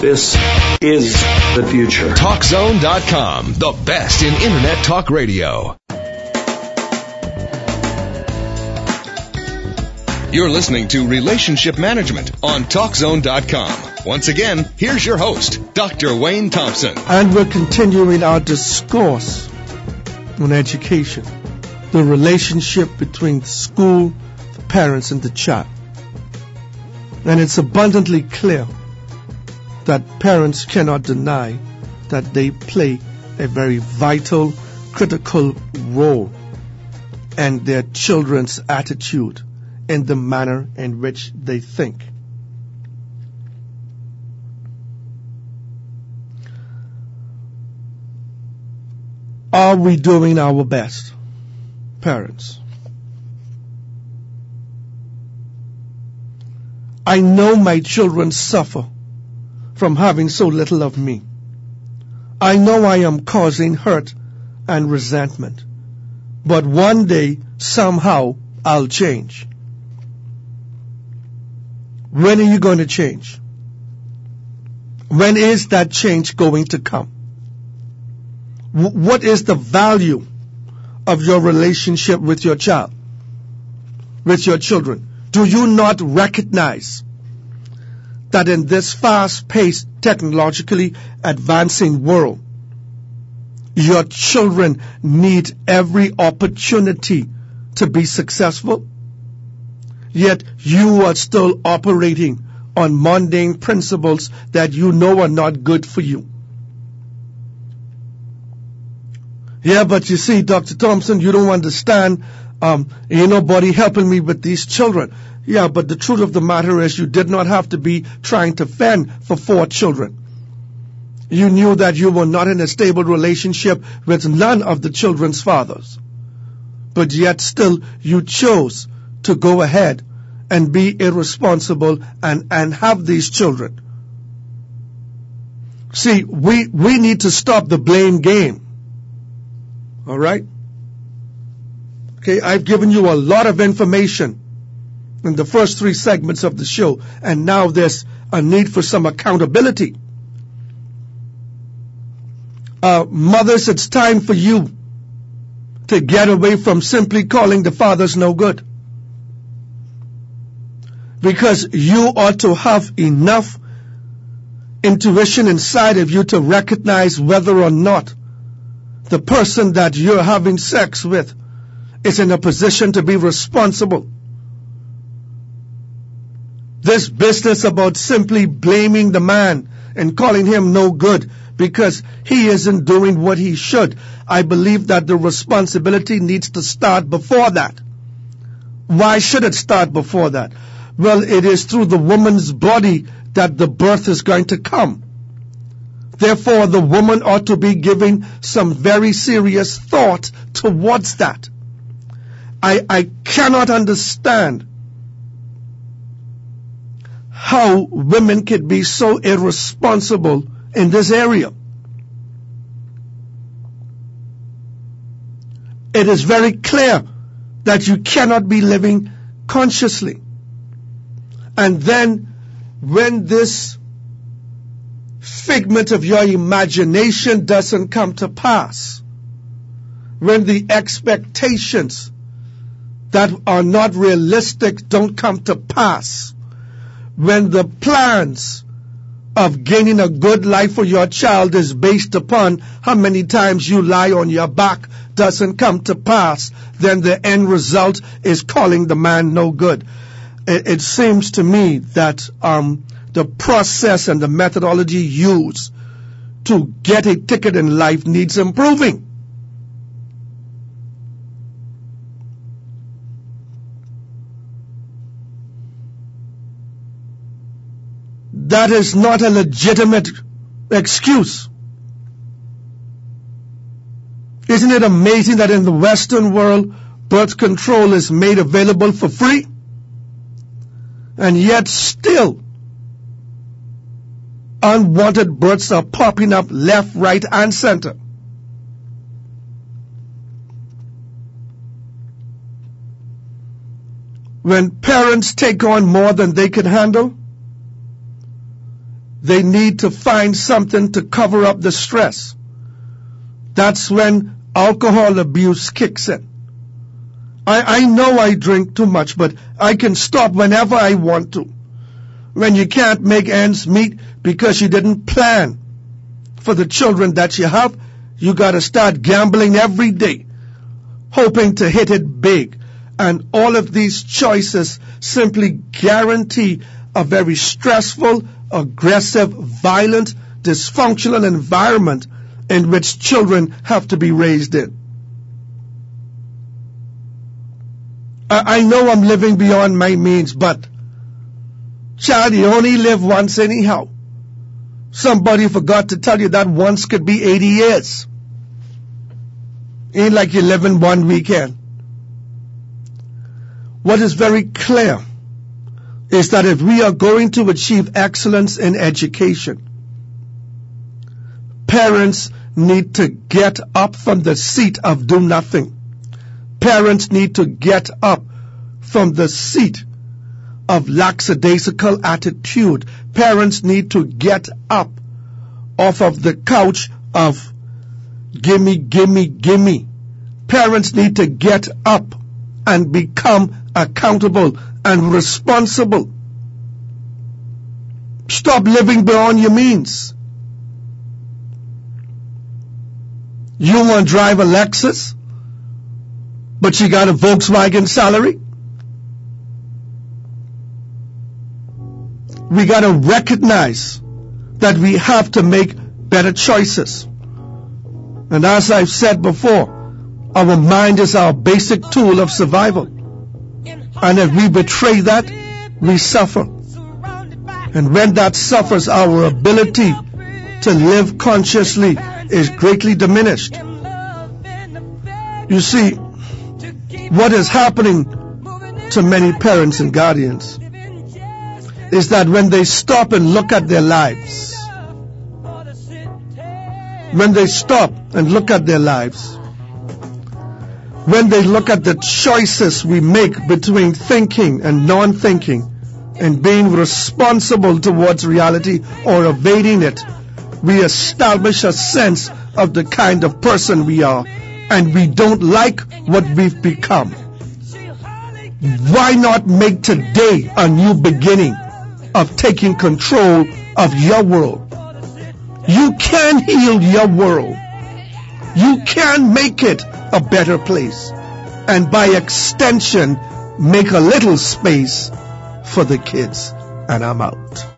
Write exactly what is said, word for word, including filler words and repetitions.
This is the future. Talk Zone dot com, the best in Internet talk radio. You're listening to Relationship Management on Talk Zone dot com. Once again, here's your host, Doctor Wayne Thompson. And we're continuing our discourse on education, the relationship between the school, the parents, and the child. And it's abundantly clear that parents cannot deny that they play a very vital, critical role in their children's attitude and the manner in which they think. Are we doing our best, parents? I know my children suffer from having so little of me. I know I am causing hurt and resentment. But one day, somehow, I'll change. When are you going to change? When is that change going to come? W- what is the value of your relationship with your child, with your children? Do you not recognize that in this fast-paced, technologically advancing world, your children need every opportunity to be successful? Yet you are still operating on mundane principles that you know are not good for you. Yeah, but you see, Doctor Thompson, you don't understand. Um, ain't nobody helping me with these children. Yeah, but the truth of the matter is you did not have to be trying to fend for four children. You knew that you were not in a stable relationship with none of the children's fathers. But yet still you chose to go ahead and be irresponsible and, and have these children. See, we, we need to stop the blame game. All right? Okay, I've given you a lot of information in the first three segments of the show, and now there's a need for some accountability. Uh, mothers, it's time for you to get away from simply calling the fathers no good. Because you ought to have enough intuition inside of you to recognize whether or not the person that you're having sex with is in a position to be responsible. This business about simply blaming the man and calling him no good because he isn't doing what he should, I believe that the responsibility needs to start before that. Why should it start before that? Well, it is through the woman's body that the birth is going to come. Therefore, the woman ought to be giving some very serious thought towards that. I, I cannot understand how women can be so irresponsible in this area. It is very clear that you cannot be living consciously. And then when this figment of your imagination doesn't come to pass, when the expectations that are not realistic don't come to pass, when the plans of gaining a good life for your child is based upon how many times you lie on your back doesn't come to pass, then the end result is calling the man no good. It, it seems to me that um, the process and the methodology used to get a ticket in life needs improving. That is not a legitimate excuse. Isn't it amazing that in the Western world, birth control is made available for free? And yet still, unwanted births are popping up left, right, and center. When parents take on more than they can handle, they need to find something to cover up the stress. That's when alcohol abuse kicks in. I, I know I drink too much, but I can stop whenever I want to. When you can't make ends meet because you didn't plan for the children that you have, you got to start gambling every day, hoping to hit it big. And all of these choices simply guarantee a very stressful, aggressive, violent, dysfunctional environment in which children have to be raised in. I, I know I'm living beyond my means, but child, you only live once anyhow. Somebody forgot to tell you that once could be eighty years. Ain't like you live in one weekend. What is very clear is that if we are going to achieve excellence in education, parents need to get up from the seat of do nothing. Parents need to get up from the seat of lackadaisical attitude. Parents need to get up off of the couch of gimme, gimme, gimme. Parents need to get up and become accountable and responsible. Stop living beyond your means. You want to drive a Lexus, but you got a Volkswagen salary? We got to recognize that we have to make better choices. And as I've said before, our mind is our basic tool of survival. And if we betray that, we suffer. And when that suffers, our ability to live consciously is greatly diminished. You see, what is happening to many parents and guardians is that when they stop and look at their lives, when they stop and look at their lives, when they look at the choices we make between thinking and non-thinking and being responsible towards reality or evading it, we establish a sense of the kind of person we are, and we don't like what we've become. Why not make today a new beginning of taking control of your world? You can heal your world. You can make it a better place. And by extension, make a little space for the kids. And I'm out.